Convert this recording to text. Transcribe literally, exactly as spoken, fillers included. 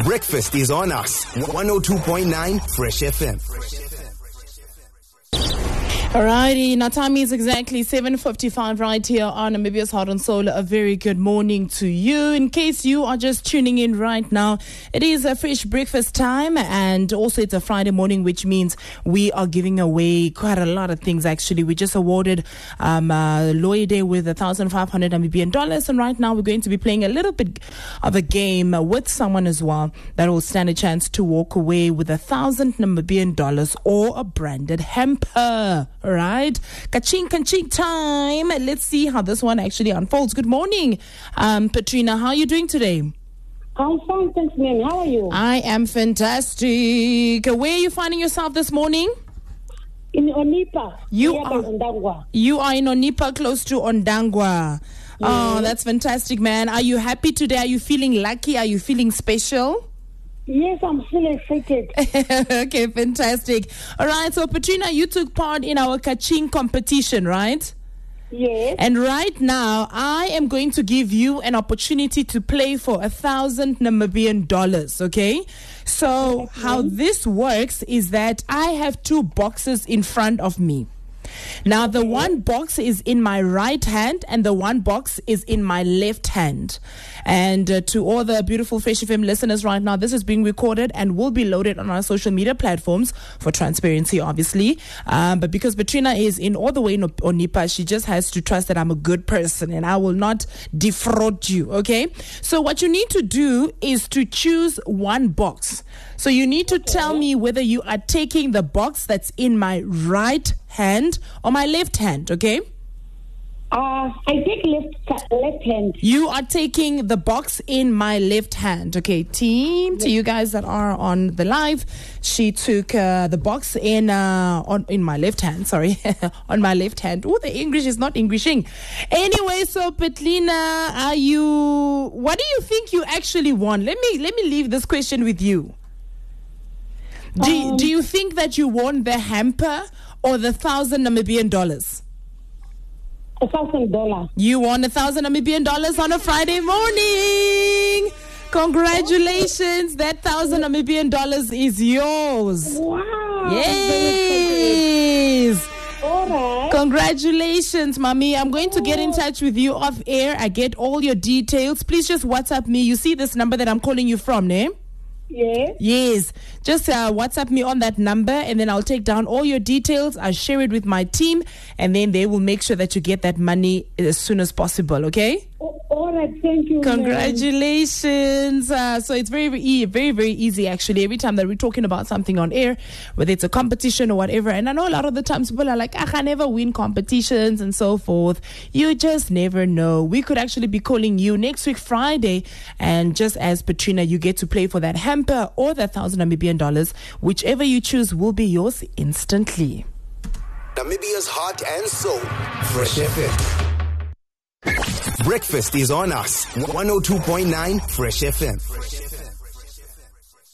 Breakfast is on us. one oh two point nine Fresh F M. Alrighty, now time is exactly seven fifty-five right here on Namibia's Heart and Soul. A very good morning to you. In case you are just tuning in right now, it is a fresh breakfast time, and also it's a Friday morning, which means we are giving away quite a lot of things actually. We just awarded um, uh, Lawyer Day with one thousand five hundred Namibian dollars, and right now we're going to be playing a little bit of a game with someone as well that will stand a chance to walk away with a thousand Namibian dollars or a branded hamper. All right, kaching kaching time. Let's see how this one actually unfolds. Good morning, um, Petrina. How are you doing today? I'm fine, thanks, ma'am. How are you? I am fantastic. Where are you finding yourself this morning? In Onipa. You are, Ondangwa. you are in Onipa, close to Ondangwa. Yes. Oh, that's fantastic, man. Are you happy today? Are you feeling lucky? Are you feeling special? Yes, I'm still excited. Okay, fantastic. All right, so Petrina, you took part in our Kaching competition, right? Yes. And right now, I am going to give you an opportunity to play for a thousand Namibian dollars, okay? So okay. How this works is that I have two boxes in front of me. Now, the one box is in my right hand and the one box is in my left hand. And uh, to all the beautiful Fresh F M listeners right now, this is being recorded and will be loaded on our social media platforms for transparency, obviously. Um, but because Petrina is in all the way in Onipa, she just has to trust that I'm a good person and I will not defraud you, okay? So what you need to do is to choose one box. So you need to tell me whether you are taking the box that's in my right hand or my left hand, okay? Uh, I take left left hand. You are taking the box in my left hand, okay? Team, yes. To you guys that are on the live, she took uh, the box in uh, on in my left hand. Sorry, on my left hand. Oh, the English is not Englishing. Anyway, so Petrina, are you? What do you think you actually won? Let me let me leave this question with you. Do um, do you think that you won the hamper or the thousand Namibian dollars? A thousand dollars. You won a thousand Namibian dollars on a Friday morning. Congratulations! That thousand Namibian dollars is yours. Wow! Yes. All right. Congratulations, mommy. I'm going to get in touch with you off air. I get all your details. Please just WhatsApp me. You see this number that I'm calling you from, ne? Yes. Yes. Just uh, WhatsApp me on that number and then I'll take down all your details. I'll share it with my team and then they will make sure that you get that money as soon as possible, okay? Oh, all right, thank you. Congratulations. Uh, so it's very, very, very, very easy actually. Every time that we're talking about something on air, whether it's a competition or whatever, and I know a lot of the times people are like, I never win competitions and so forth. You just never know. We could actually be calling you next week Friday, and just as Petrina, you get to play for that hamper or that thousand Namibian dollars. Whichever you choose will be yours instantly. Namibia's Heart and Soul. Fresh F M. Breakfast is on us. one oh two point nine Fresh F M.